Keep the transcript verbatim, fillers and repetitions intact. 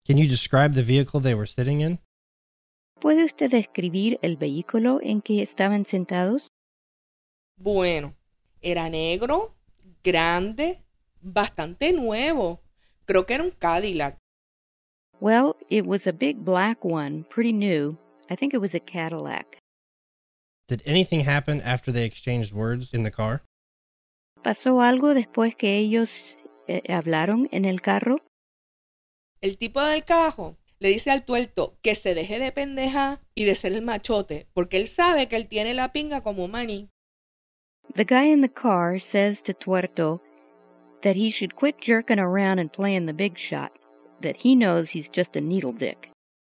Can you describe the vehicle they were sitting in? ¿Puede usted describir el vehículo en que estaban sentados? Bueno, era negro, grande, bastante nuevo. Creo que era un Cadillac. Well, it was a big black one, pretty new. I think it was a Cadillac. Did anything happen after they exchanged words in the car? ¿Pasó algo después que ellos eh, hablaron en el carro? El tipo del cajo le dice al tuerto que se deje de pendeja y de ser el machote, porque él sabe que él tiene la pinga como maní. The guy in the car says to Tuerto that he should quit jerking around and playing the big shot, that he knows he's just a needle dick.